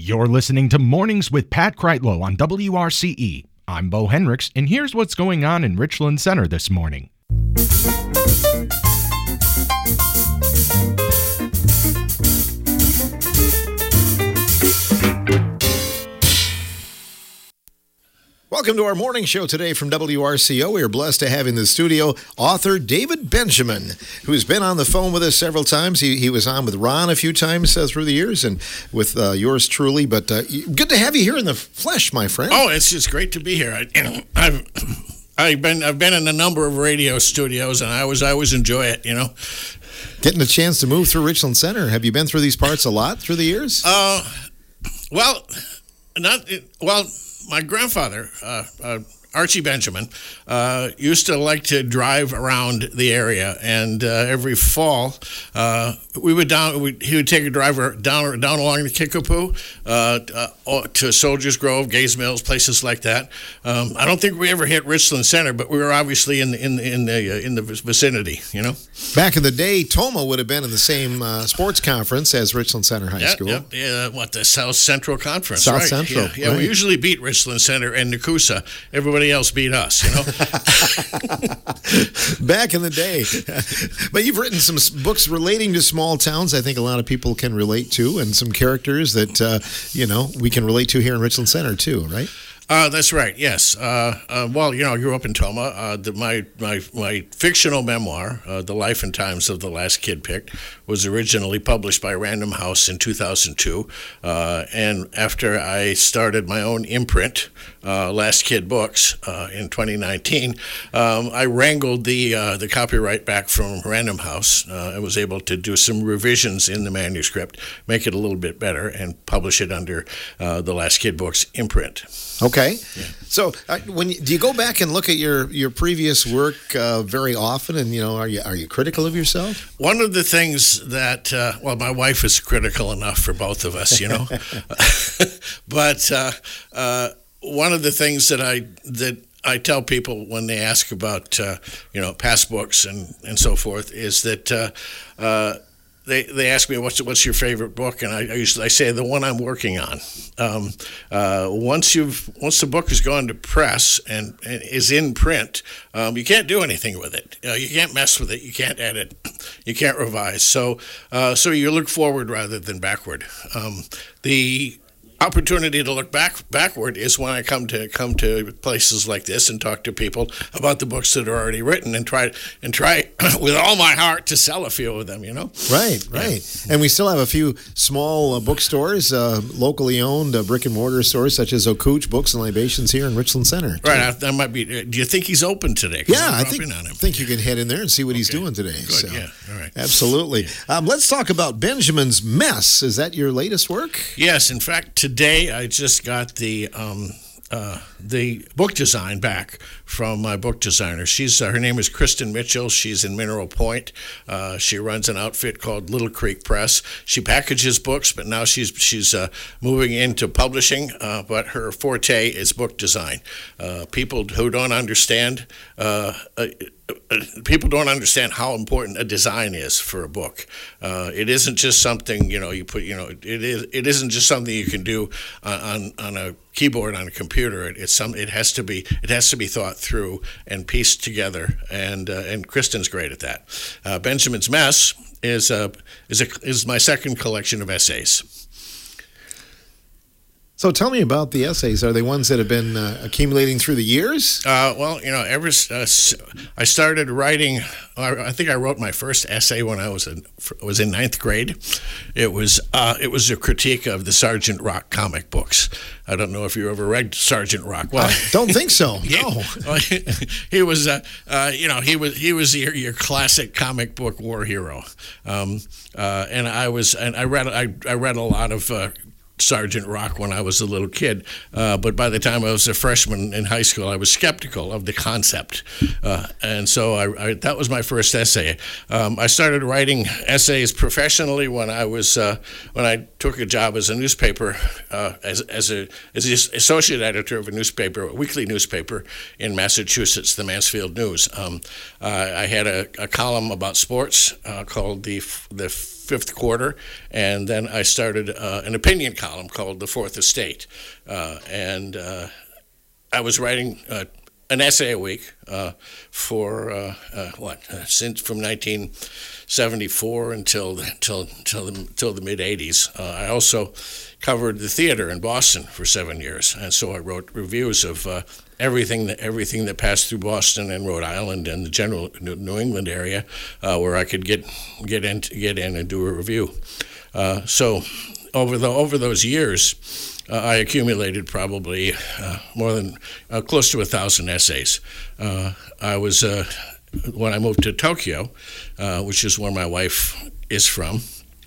You're listening to Mornings with Pat Kreitlow on WRCE. I'm Bo Hendricks, and here's what's going on in Richland Center this morning. Welcome to our morning show today from WRCO. We are blessed to have in the studio author David Benjamin, who's been on the phone with us several times. He was on with Ron a few times through the years, and with yours truly. But good to have you here in the flesh, my friend. Oh, it's just great to be here. I've been in a number of radio studios, and I always enjoy it. You know, getting a chance to move through Richland Center. Have you been through these parts a lot through the years? My grandfather, Archie Benjamin, used to like to drive around the area, and every fall he would take a driver down along the Kickapoo to Soldiers Grove, Gays Mills, places like that. I don't think we ever hit Richland Center, but we were obviously in the vicinity. You know, back in the day, Toma would have been in the same sports conference as Richland Center High School. The South Central Conference. South right? Central. Yeah, right. We usually beat Richland Center and Nakusa. Everybody else beat us, you know. Back in the day. But you've written some books relating to small towns I think a lot of people can relate to, and some characters that, we can relate to here in Richland Center too, right? That's right. Yes. I grew up in Toma. My fictional memoir, "The Life and Times of the Last Kid Picked," was originally published by Random House in 2002, and after I started my own imprint, Last Kid Books, in 2019, I wrangled the copyright back from Random House. I was able to do some revisions in the manuscript, make it a little bit better, and publish it under the Last Kid Books imprint. Okay. Yeah. So, do you go back and look at your previous work very often? And are you critical of yourself? One of the things that my wife is critical enough for both of us, you know, but one of the things that I tell people when they ask about past books and so forth is that. They ask me what's your favorite book, and I say the one I'm working on. Once the book has gone to press and is in print, you can't do anything with it. You can't mess with it. You can't edit. You can't revise. So you look forward rather than backward. The opportunity to look backward is when I come to places like this and talk to people about the books that are already written and try with all my heart to sell a few of them, you know. Right. Yeah. And we still have a few small bookstores, locally owned brick and mortar stores such as Okooch Books and Libations here in Richland Center. Right. That might be. Do you think he's open today? Yeah, I think you can head in there and see what he's doing today. Good. So. Yeah. All right. Absolutely. Yeah. Let's talk about Benjamin's Mess. Is that your latest work? Yes. In fact, today I just got the book design back from my book designer. Her name is Kristen Mitchell. She's in Mineral Point. She runs an outfit called Little Creek Press. She packages books, but now she's moving into publishing. But her forte is book design. People don't understand how important a design is for a book. It isn't just something you put. It isn't just something you can do on a keyboard on a computer. It has to be thought through and pieced together. And Kristen's great at that. Benjamin's Mess is my second collection of essays. So tell me about the essays. Are they ones that have been accumulating through the years? I started writing. I think I wrote my first essay when I was in ninth grade. It was a critique of the Sergeant Rock comic books. I don't know if you ever read Sergeant Rock. Well, I don't think so. No. He was your classic comic book war hero. And I read a lot of Sergeant Rock when I was a little kid, but by the time I was a freshman in high school, I was skeptical of the concept, and so that was my first essay. I started writing essays professionally when I took a job as a newspaper, as the associate editor of a weekly newspaper in Massachusetts, the Mansfield News. I had a column about sports called the fifth quarter, and then I started an opinion column called The Fourth Estate, and I was writing an essay a week for since from 1974 until the mid 80s. I also covered the theater in Boston for 7 years, and so I wrote reviews of everything that passed through Boston and Rhode Island and the general New England area, where I could get in and do a review. So over those years, I accumulated probably more than close to 1,000 essays. I was when I moved to Tokyo, which is where my wife is from.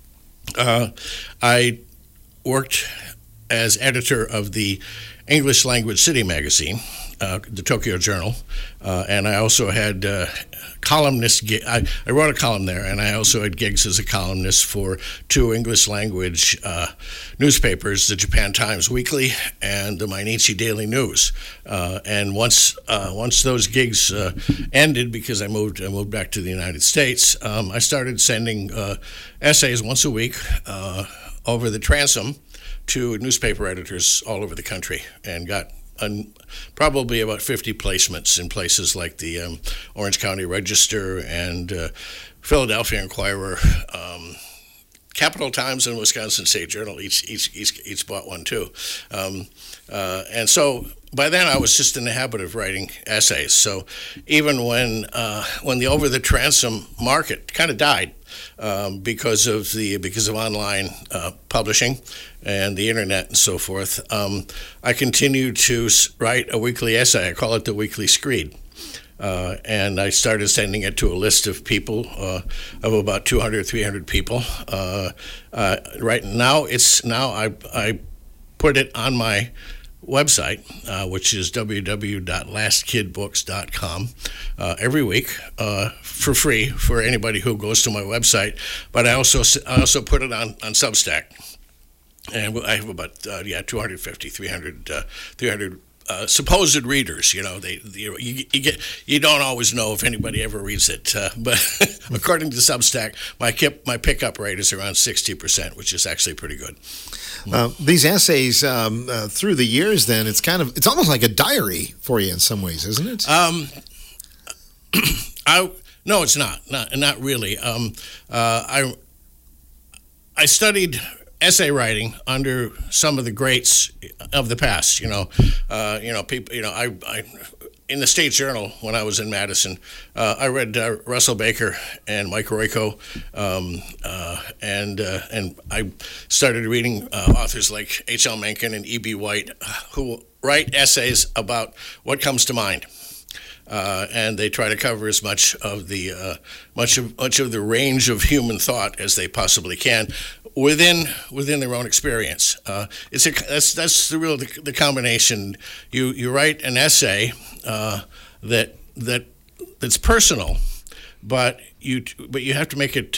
I worked as editor of the English Language City magazine, the Tokyo Journal, and I also had columnist. I wrote a column there, and I also had gigs as a columnist for two English language newspapers, the Japan Times Weekly and the Mainichi Daily News. And once those gigs ended, because I moved back to the United States, I started sending essays once a week over the transom to newspaper editors all over the country, and got probably about 50 placements in places like the Orange County Register and Philadelphia Inquirer, Capital Times, and Wisconsin State Journal. Each bought one too, and so by then I was just in the habit of writing essays. So even when the over the transom market kind of died, because of online publishing and the internet and so forth, I continued to write a weekly essay. I call it the Weekly Screed, and I started sending it to a list of people, of about 200, 300 people. Right now, I put it on my website, which is www.lastkidbooks.com, every week for free for anybody who goes to my website. But I also put it on Substack, and I have about 250, 300 supposed readers. You don't always know if anybody ever reads it, but according to Substack, my pickup rate is around 60%, which is actually pretty good. These essays through the years, then it's almost like a diary for you in some ways, isn't it? No, it's not really. I studied essay writing under some of the greats of the past. People. I in the State Journal when I was in Madison, I read Russell Baker and Mike Royko, and I started reading authors like H.L. Mencken and E.B. White, who write essays about what comes to mind. And they try to cover as much of the much of the range of human thought as they possibly can within their own experience. That's the combination. You write an essay that's personal, but you have to make it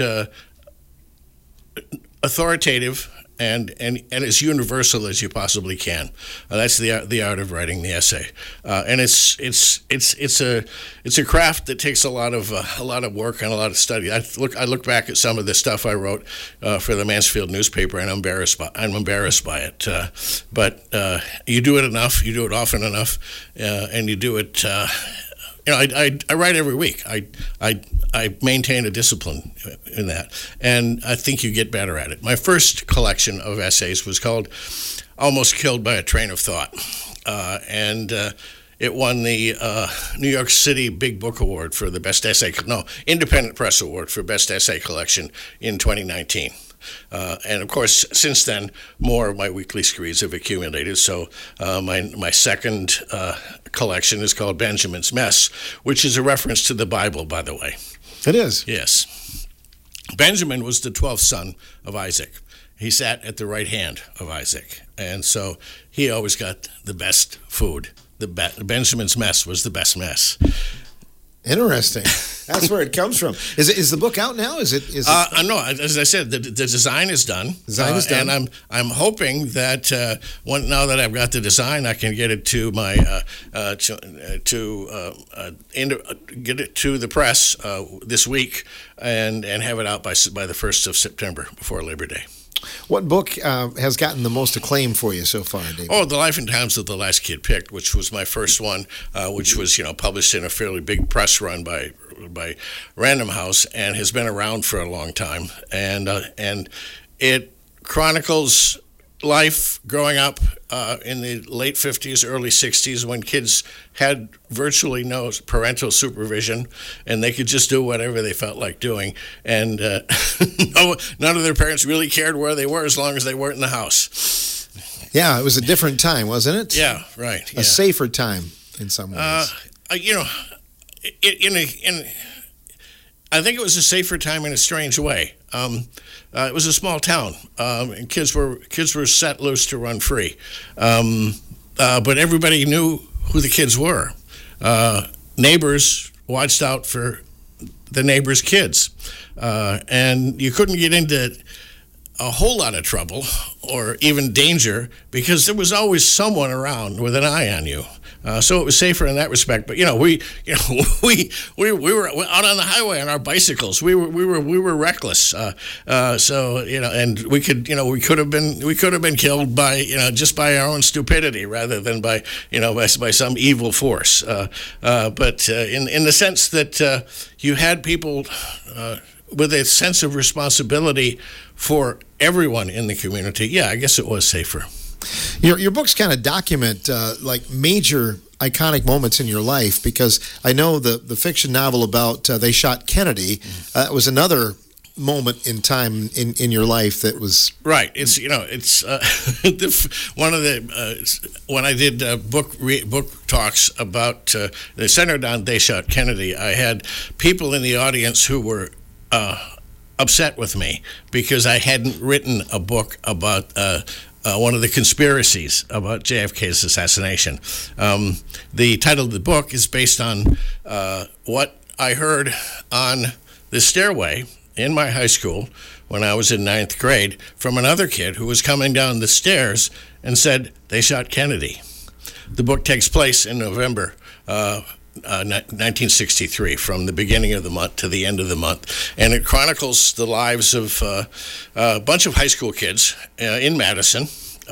authoritative and as universal as you possibly can. That's the art of writing the essay, and it's a craft that takes a lot of work and a lot of study. I look back at some of the stuff I wrote for the Mansfield newspaper, and I'm embarrassed by it. But you do it enough, you do it often enough, and you do it. I write every week. I maintain a discipline in that, and I think you get better at it. My first collection of essays was called "Almost Killed by a Train of Thought," and it won the New York City Big Book Award for the best essay. Independent Press Award for best essay collection in 2019. And of course, since then, more of my weekly screeds have accumulated. So my second collection is called Benjamin's Mess, which is a reference to the Bible, by the way. It is? Yes. Benjamin was the 12th son of Isaac. He sat at the right hand of Isaac, and so he always got the best food. Benjamin's Mess was the best mess. Interesting. That's where it comes from. Is the book out now? Is it? No, as I said, the design is done. Design is done, and I'm hoping that now that I've got the design, I can get it to my get it to the press this week and have it out by the 1st of September, before Labor Day. What book has gotten the most acclaim for you so far, David? Oh, The Life and Times of the Last Kid Picked, which was my first one, which was published in a fairly big press run by Random House, and has been around for a long time, and it chronicles life growing up in the late 50s, early 60s, when kids had virtually no parental supervision, and they could just do whatever they felt like doing, and none of their parents really cared where they were as long as they weren't in the house. Yeah, it was a different time, wasn't it? Yeah, right. A safer time in some ways. I think it was a safer time in a strange way. It was a small town, and kids were set loose to run free. But everybody knew who the kids were. Neighbors watched out for the neighbors' kids, and you couldn't get into a whole lot of trouble or even danger because there was always someone around with an eye on you. So it was safer in that respect. But we were out on the highway on our bicycles. We were reckless. And we could have been killed by just by our own stupidity rather than by some evil force. But in the sense that you had people with a sense of responsibility for everyone in the community. Yeah, I guess it was safer. Your books kind of document like major iconic moments in your life, because I know the fiction novel about They Shot Kennedy was another moment in time in your life that was right. It's one of the when I did book talks about the centered on They Shot Kennedy, I had people in the audience who were upset with me because I hadn't written a book about one of the conspiracies about JFK's assassination. The title of the book is based on what I heard on the stairway in my high school when I was in 9th grade from another kid who was coming down the stairs and said, "They shot Kennedy." The book takes place in November 1963, from the beginning of the month to the end of the month, and it chronicles the lives of a bunch of high school kids in Madison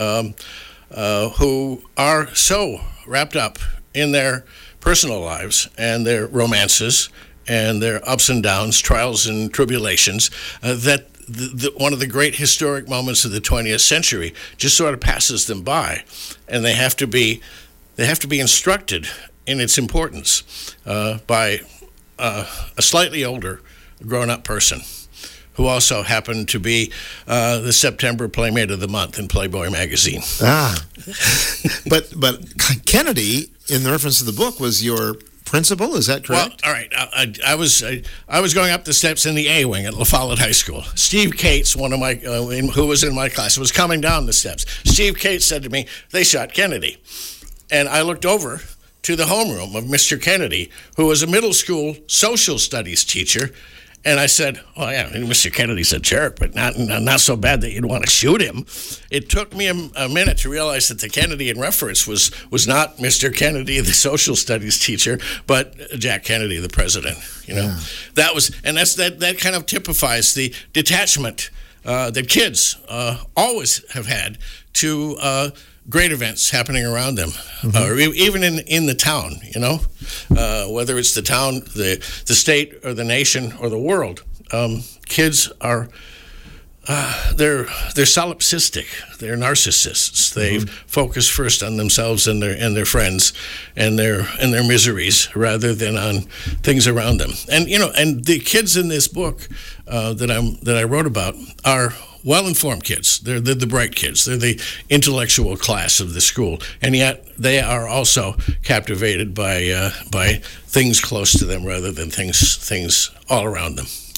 who are so wrapped up in their personal lives and their romances and their ups and downs, trials and tribulations, that one of the great historic moments of the 20th century just sort of passes them by, and they have to be instructed in its importance by a slightly older, grown-up person who also happened to be the September Playmate of the Month in Playboy magazine. But Kennedy, in the reference to the book, was your principal. Is that correct? Well, all right. I was going up the steps in the A wing at La Follette High School. Steve Cates, one of my who was in my class, was coming down the steps. Steve Cates said to me, "They shot Kennedy," and I looked over to the homeroom of Mr. Kennedy, who was a middle school social studies teacher, and I said, "Oh yeah, Mr. Kennedy's a jerk, but not so bad that you'd want to shoot him." It took me a minute to realize that the Kennedy in reference was not Mr. Kennedy, the social studies teacher, but Jack Kennedy, the president. Yeah. That kind of typifies the detachment that kids always have had to great events happening around them, or even in the town, whether it's the town, the state, or the nation, or the world. Kids are they're solipsistic. They're narcissists. They focus first on themselves and their friends and their miseries rather than on things around them. And and the kids in this book that I wrote about are well-informed kids. They're the bright kids. They're the intellectual class of the school, and yet they are also captivated by things close to them rather than things all around them.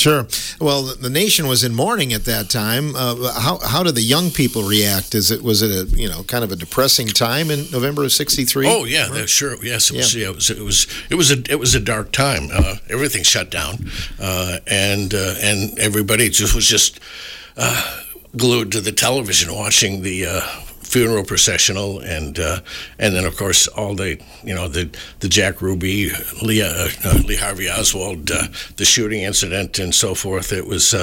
Sure. Well, the nation was in mourning at that time. How did the young people react? Was it a kind of a depressing time in November of '63? Oh yeah, sure. Yes, it was a dark time. Everything shut down, and everybody was just glued to the television watching the funeral processional, and then of course all the Jack Ruby, Lee Harvey Oswald, the shooting incident, and so forth. It was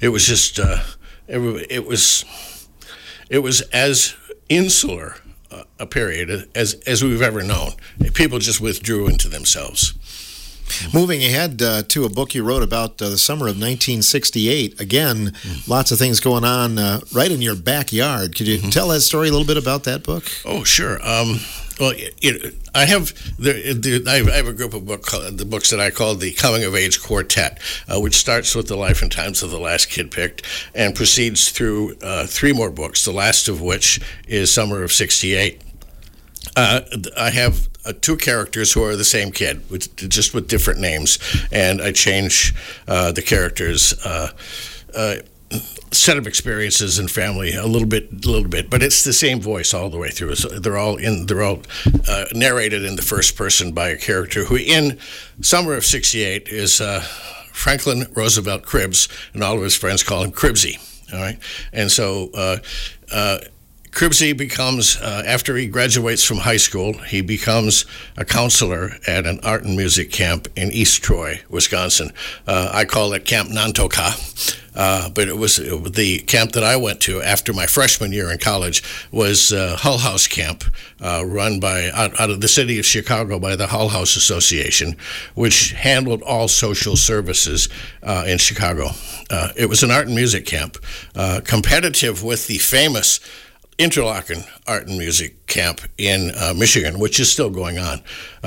as insular a period as we've ever known. People just withdrew into themselves. Moving ahead to a book you wrote about the summer of 1968. Again, lots of things going on right in your backyard. Could you tell that story a little bit about that book? Oh, sure. Well, I have a group of the books that I call the Coming of Age Quartet, which starts with the life and times of the last kid picked and proceeds through 3 more books, the last of which is Summer of '68. I have 2 characters who are the same kid, just with different names, and I change the characters' set of experiences and family a little bit, but it's the same voice all the way through. So they're all narrated in the first person by a character who, in Summer of '68, is Franklin Roosevelt Cribbs, and all of his friends call him Cribbsy. All right, and so. Cribbsy becomes, after he graduates from high school, he becomes a counselor at an art and music camp in East Troy, Wisconsin. I call it Camp Nantoka, but it was the camp that I went to after my freshman year in college was Hull House Camp, run by out of the city of Chicago by the Hull House Association, which handled all social services in Chicago. It was an art and music camp, competitive with the famous Interlochen Art and Music Camp in Michigan, which is still going on.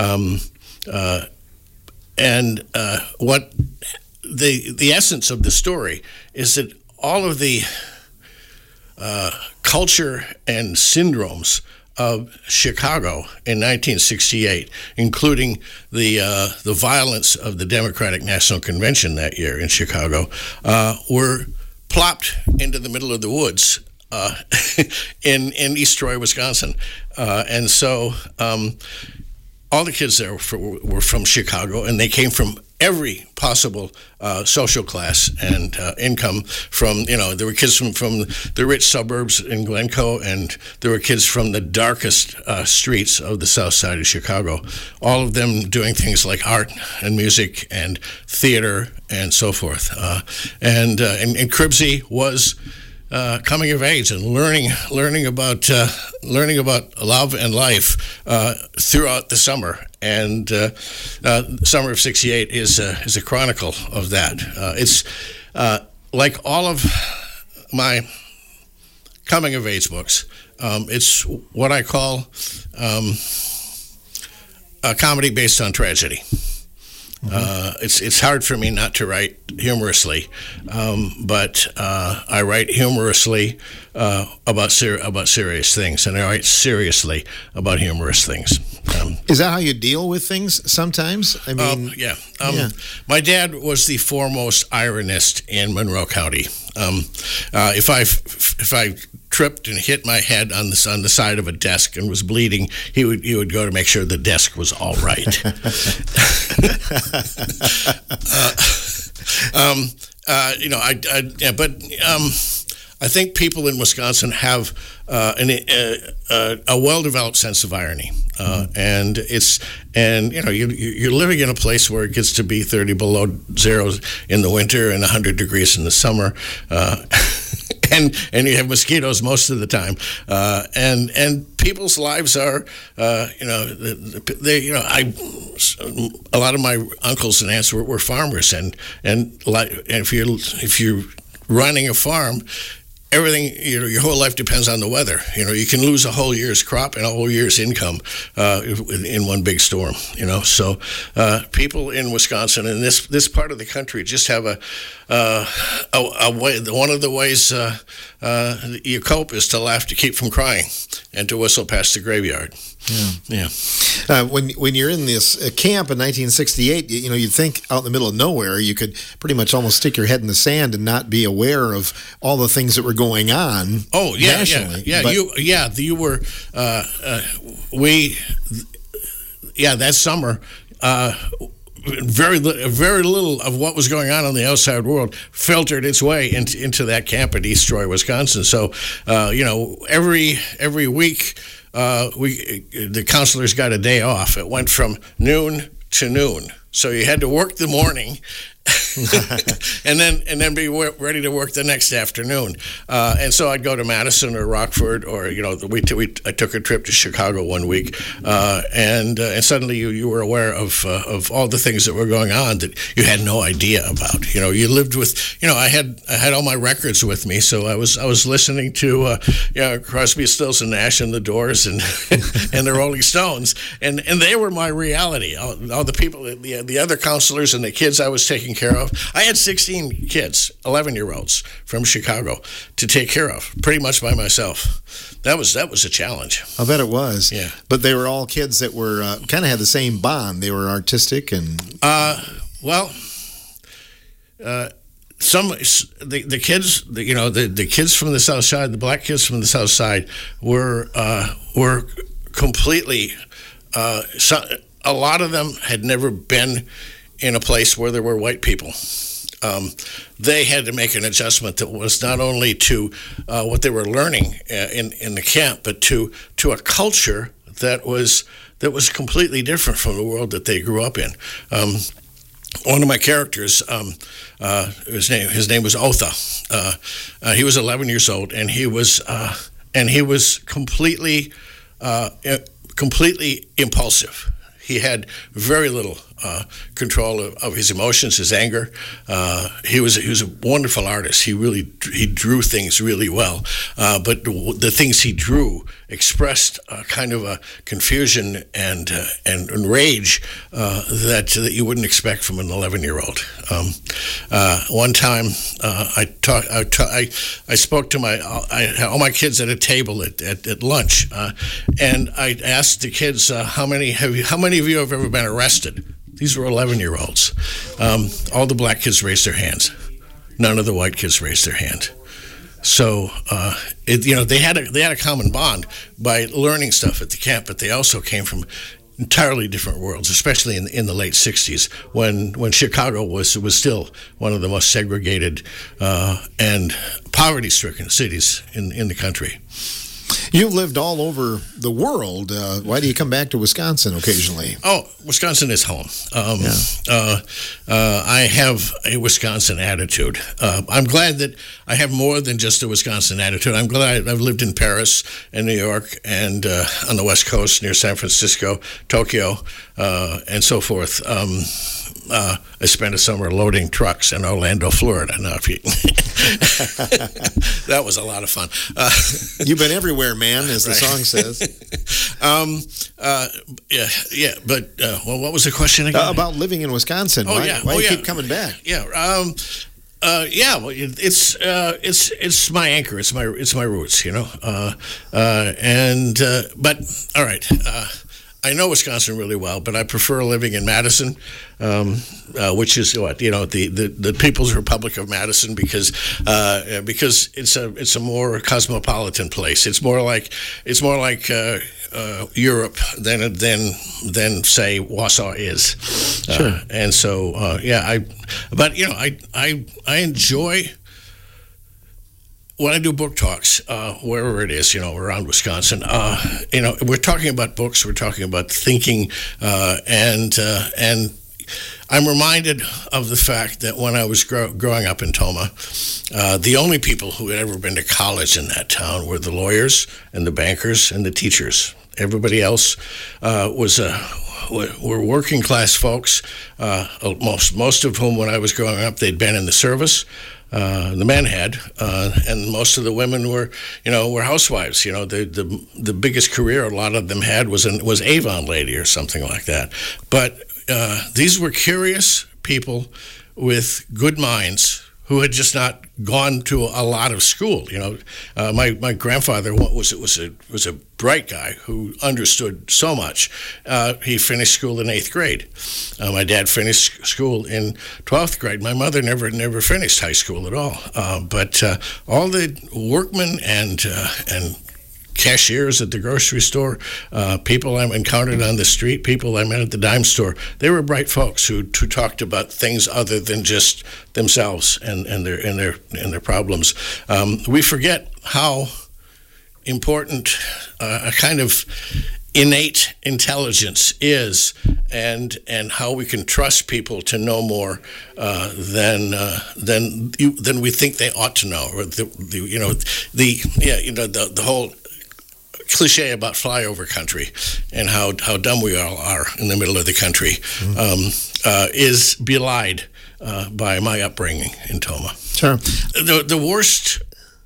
What the essence of the story is that all of the culture and syndromes of Chicago in 1968, including the violence of the Democratic National Convention that year in Chicago, were plopped into the middle of the woods in East Troy, Wisconsin. And so all the kids there were from Chicago, and they came from every possible social class and income. There were kids from the rich suburbs in Glencoe, and there were kids from the darkest streets of the south side of Chicago, all of them doing things like art and music and theater and so forth. And Cribbsy was coming of age and learning about love and life throughout the summer, and Summer of '68 is a chronicle of that. It's like all of my coming of age books. It's what I call a comedy based on tragedy. It's hard for me not to write humorously, but I write humorously about serious things, and I write seriously about humorous things. Is that how you deal with things sometimes? I mean, yeah. My dad was the foremost ironist in Monroe County. If I tripped and hit my head on the side of a desk and was bleeding, he would go to make sure the desk was all right. I think people in Wisconsin have a well-developed sense of irony, and you're living in a place where it gets to be 30 below zero in the winter and 100 degrees in the summer, and you have mosquitoes most of the time, and people's lives are, a lot of my uncles and aunts were farmers, and if you're running a farm, everything, your whole life depends on the weather. You can lose a whole year's crop and a whole year's income in one big storm. So people in Wisconsin and this part of the country just have a way. One of the ways you cope is to laugh to keep from crying, and to whistle past the graveyard. Yeah. When you're in this camp in 1968, you'd think out in the middle of nowhere you could pretty much almost stick your head in the sand and not be aware of all the things that were going on. Oh yeah, nationally. You were. That summer. Very little of what was going on in the outside world filtered its way into that camp at East Troy, Wisconsin. So, every week the counselors got a day off. It went from noon to noon. So you had to work the morning and then be ready to work the next afternoon. And so I'd go to Madison or Rockford, or I took a trip to Chicago one week, and suddenly you were aware of all the things that were going on that you had no idea about. You lived with I had all my records with me, so I was listening to Crosby, Stills and Nash and the Doors and and the Rolling Stones, and they were my reality. All the people, the other counselors and the kids I was taking care of. I had 16 kids, 11-year-olds from Chicago to take care of, pretty much by myself. That was a challenge. I bet it was. Yeah. But they were all kids that were kind of had the same bond. They were artistic and. Some the kids, the kids from the South Side, the black kids from the South Side were completely. A lot of them had never been in a place where there were white people. They had to make an adjustment that was not only to what they were learning in the camp, but to a culture that was completely different from the world that they grew up in. One of my characters, his name was Otha. He was 11 years old, and he was completely impulsive. He had very little control of his emotions, his anger. He was a wonderful artist. He drew things really well, but the things he drew expressed kind of a confusion and rage that you wouldn't expect from an 11-year-old. One time, I spoke to I had all my kids at a table at lunch, and I asked the kids, how many of you have ever been arrested? These were 11-year-olds. All the black kids raised their hands. None of the white kids raised their hand. So they had a common bond by learning stuff at the camp, but they also came from entirely different worlds, especially in the late 60s when Chicago was still one of the most segregated and poverty-stricken cities in the country. You've lived all over the world. Why do you come back to Wisconsin occasionally? Oh, Wisconsin is home. I have a Wisconsin attitude. I'm glad that I have more than just a Wisconsin attitude. I'm glad I've lived in Paris and New York and on the West Coast near San Francisco, Tokyo, and so forth. I spent a summer loading trucks in Orlando, Florida. Now, that was a lot of fun. You've been everywhere, man, as the song says. But what was the question again? About living in Wisconsin. Why do you keep coming back? Well, it's my anchor. It's my roots, but all right. I know Wisconsin really well, but I prefer living in Madison, which is the People's Republic of Madison, because it's a more cosmopolitan place. It's more like Europe than say Warsaw is. Sure. And so I enjoy. When I do book talks, wherever it is, around Wisconsin, we're talking about books, we're talking about thinking, and I'm reminded of the fact that when I was growing up in Tomah, the only people who had ever been to college in that town were the lawyers and the bankers and the teachers. Everybody else were working class folks. Most of whom, when I was growing up, they'd been in the service. The men had, and most of the women were housewives. The biggest career a lot of them had was Avon lady or something like that. But these were curious people with good minds who had just not gone to a lot of school. My grandfather was a bright guy who understood so much. He finished school in 8th grade. My dad finished school in 12th grade. My mother never finished high school at all. But all the workmen and cashiers at the grocery store, people I encountered on the street, people I met at the dime store, they were bright folks who talked about things other than just themselves and their problems. We forget how important a kind of innate intelligence is, and how we can trust people to know more than we think they ought to know, or the whole cliche about flyover country and how dumb we all are in the middle of the country is belied by my upbringing in Tomah. Sure. The worst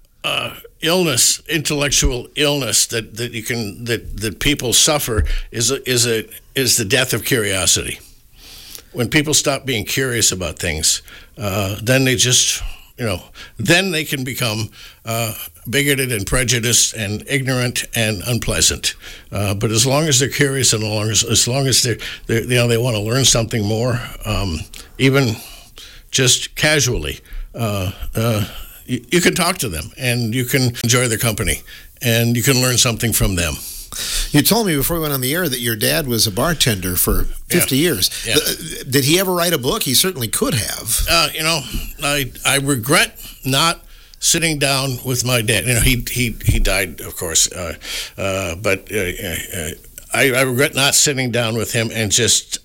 intellectual illness that people suffer is the death of curiosity. When people stop being curious about things, then they just then they can become bigoted and prejudiced and ignorant and unpleasant. But as long as they're curious and as long as they want to learn something more, even just casually, you can talk to them and you can enjoy their company and you can learn something from them. You told me before we went on the air that your dad was a bartender for 50 years. Yeah. Did he ever write a book? He certainly could have. I regret not sitting down with my dad. He died, of course, but I regret not sitting down with him and just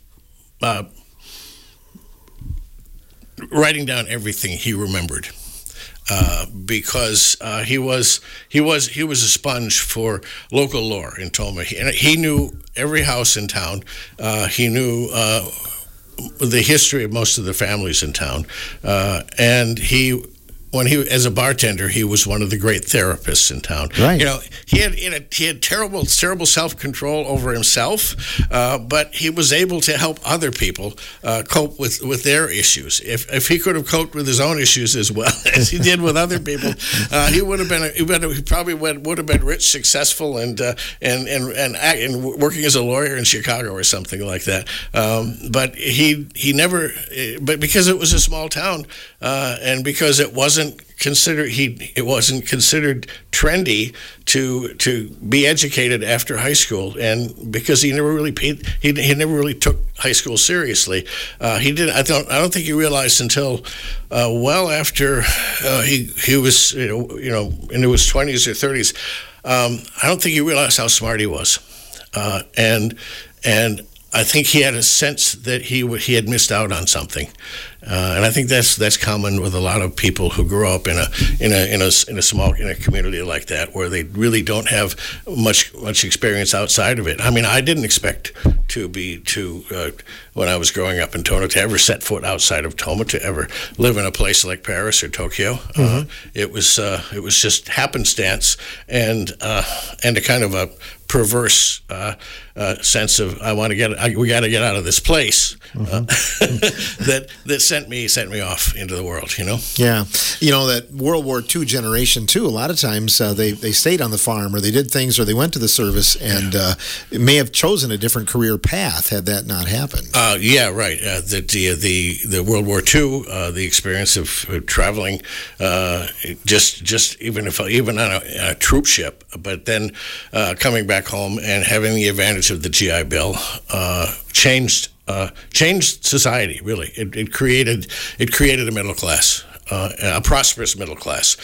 writing down everything he remembered. Because he was a sponge for local lore in Tomah. He knew every house in town. He knew the history of most of the families in town, and when he as a bartender, he was one of the great therapists in town. Right. He had terrible self-control over himself, but he was able to help other people cope with their issues. If he could have coped with his own issues as well as he did with other people, he probably would have been rich, successful, and working as a lawyer in Chicago or something like that. But he never. But because it was a small town, and because it wasn't considered trendy to be educated after high school, and because he never really took high school seriously, he did. I don't think he realized until well after he was into his 20s or 30s. I don't think he realized how smart he was, and I think he had a sense that he had missed out on something, and I think that's common with a lot of people who grow up in a community like that, where they really don't have much experience outside of it. I mean, I didn't expect when I was growing up in Tomah to ever set foot outside of Tomah, to ever live in a place like Paris or Tokyo. It was just happenstance and a kind of a perverse sense of we got to get out of this place that sent me off into the world. Yeah, that World War II generation too. A lot of times they stayed on the farm, or they did things, or they went to the service, and may have chosen a different career path had that not happened. Yeah, right. The World War II, the experience of traveling, just even on a troop ship, but then coming back home and having the advantage of the GI Bill changed society. Really, it created a middle class, a prosperous middle class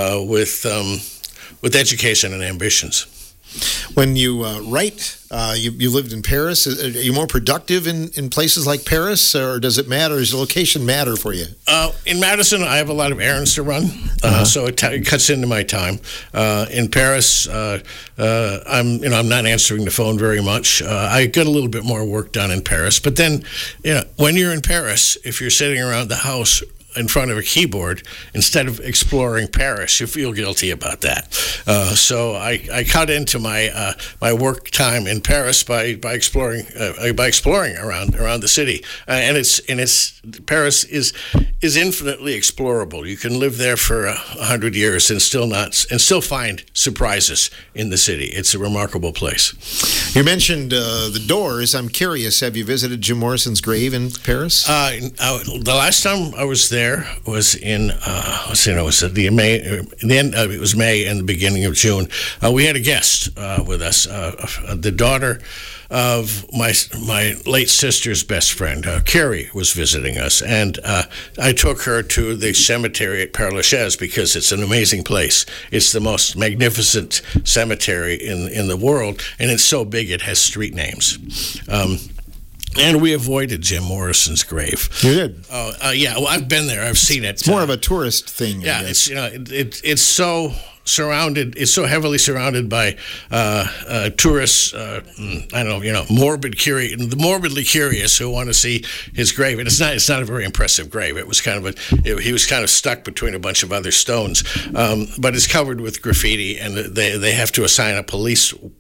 with education and ambitions. When you write, you lived in Paris. Are you more productive in places like Paris, or does it matter? Does the location matter for you? In Madison, I have a lot of errands to run, so it cuts into my time. In Paris, I'm not answering the phone very much. I get a little bit more work done in Paris, but then when you're in Paris, if you're sitting around the house in front of a keyboard instead of exploring Paris, you feel guilty about that. So I cut into my my work time in Paris by exploring around the city, and Paris is infinitely explorable. You can live there for 100 years and still find surprises in the city. It's a remarkable place. You mentioned the Doors. I'm curious. Have you visited Jim Morrison's grave in Paris? The last time I was there was in it was at the May. The end. It was May and the beginning of June. We had a guest with us, the daughter of my late sister's best friend, Carrie, was visiting us, and I took her to the cemetery at Père Lachaise because it's an amazing place. It's the most magnificent cemetery in the world, and it's so big it has street names. And we avoided Jim Morrison's grave. You did? Yeah. Well, I've been there. I've seen it. It's more of a tourist thing. Yeah. It's it's so surrounded. It's so heavily surrounded by tourists. I don't know. Morbidly curious who want to see his grave. And it's not a very impressive grave. It was he was kind of stuck between a bunch of other stones, but it's covered with graffiti, and they have to assign a policeman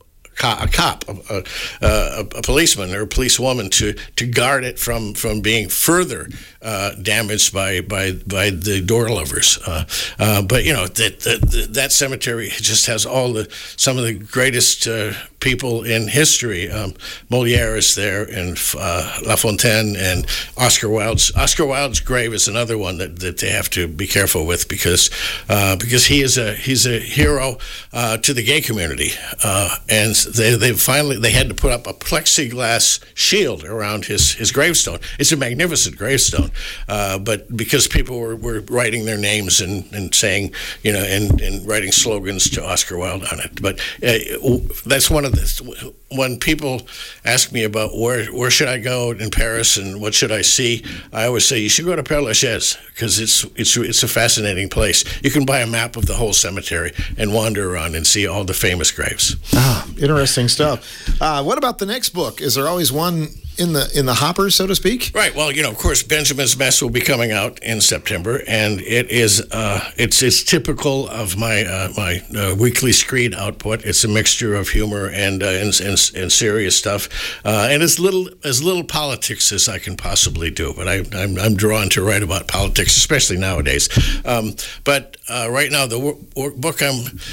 or a policewoman to guard it from being further damaged by the door lovers. But that cemetery just has some of the greatest people in history. Molière is there, and La Fontaine, and Oscar Wilde. Oscar Wilde's grave is another one that they have to be careful with because he's a hero to the gay community, and they had to put up a plexiglass shield around his gravestone. It's a magnificent gravestone, but because people were writing their names and saying, and writing slogans to Oscar Wilde on it. But that's one of the, when people ask me about where should I go in Paris and what should I see, I always say you should go to Père Lachaise because it's a fascinating place. You can buy a map of the whole cemetery and wander around and see all the famous graves. Interesting stuff. What about the next book? Is there always one in the hopper, so to speak? Right. Well, of course, Benjamin's Mess will be coming out in September, and it is it's typical of my weekly screed output. It's a mixture of humor and serious stuff, and as little politics as I can possibly do. But I'm drawn to write about politics, especially nowadays. But right now, the book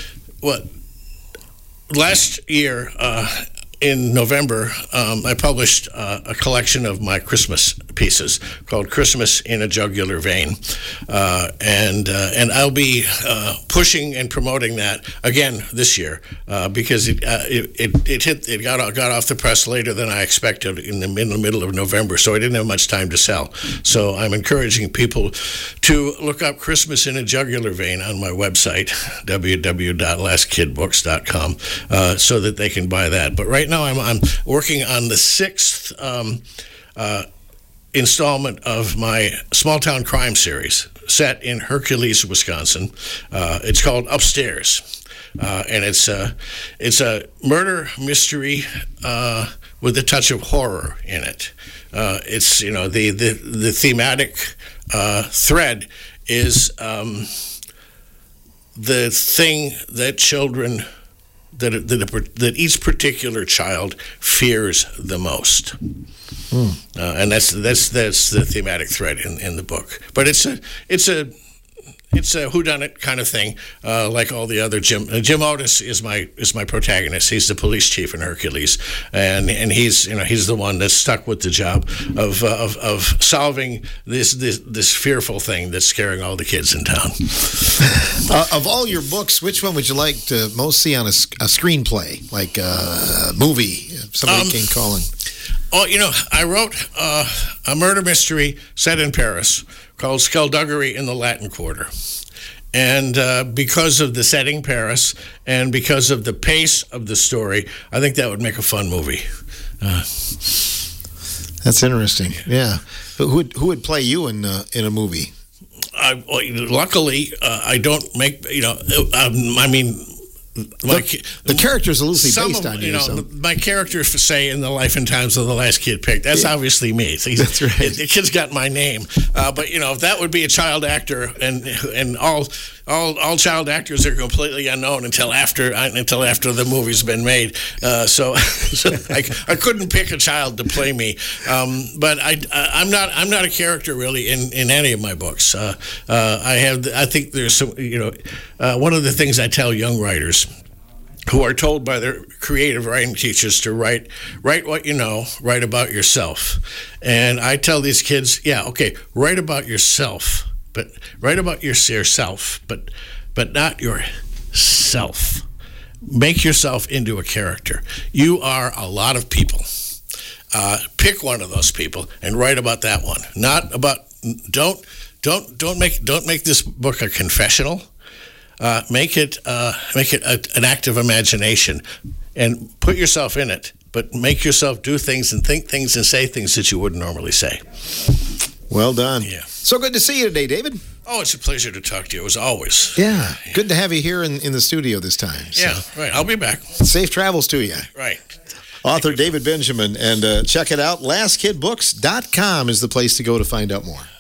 last year. In November, I published a collection of my Christmas pieces called "Christmas in a Jugular Vein," and I'll be pushing and promoting that again this year because it got off the press later than I expected in the middle of November, so I didn't have much time to sell. So I'm encouraging people to look up "Christmas in a Jugular Vein" on my website www.lastkidbooks.com so that they can buy that. But right now, I'm working on the 6th installment of my small town crime series set in Hercules, Wisconsin. It's called Upstairs, and it's a murder mystery with a touch of horror in it. It's the thematic thread is the thing that children. That each particular child fears the most, and that's the thematic thread in the book. But it's a whodunit kind of thing, like all the other. Jim Otis is my protagonist. He's the police chief in Hercules, and he's the one that's stuck with the job of solving this fearful thing that's scaring all the kids in town. Of all your books, which one would you like to most see on a screenplay, like a movie? Somebody came calling. Oh, I wrote a murder mystery set in Paris called Skullduggery in the Latin Quarter. And because of the setting, Paris, and because of the pace of the story, I think that would make a fun movie. That's interesting. Yeah. But who would play you in a movie? Luckily, I don't make, the character's loosely based on you. My character, say, in the life and times of the last kid picked. That's obviously me. That's right. The kid's got my name, but if that would be a child actor, and all child actors are completely unknown until after the movie's been made. So I couldn't pick a child to play me. But I'm not a character really in any of my books. I think there's some, one of the things I tell young writers who are told by their creative writing teachers to write what you know, write about yourself. And I tell these kids, write about yourself, but write about yourself, but not yourself. Make yourself into a character. You are a lot of people. Pick one of those people and write about that one. Not about don't make this book a confessional. Make it an act of imagination, and put yourself in it. But make yourself do things and think things and say things that you wouldn't normally say. Well done. Yeah. So good to see you today, David. Oh, it's a pleasure to talk to you, as always. Yeah. Good to have you here in the studio this time. So. Yeah, right. I'll be back. Safe travels to you. Right. Author David Benjamin. And check it out. LastKidBooks.com is the place to go to find out more.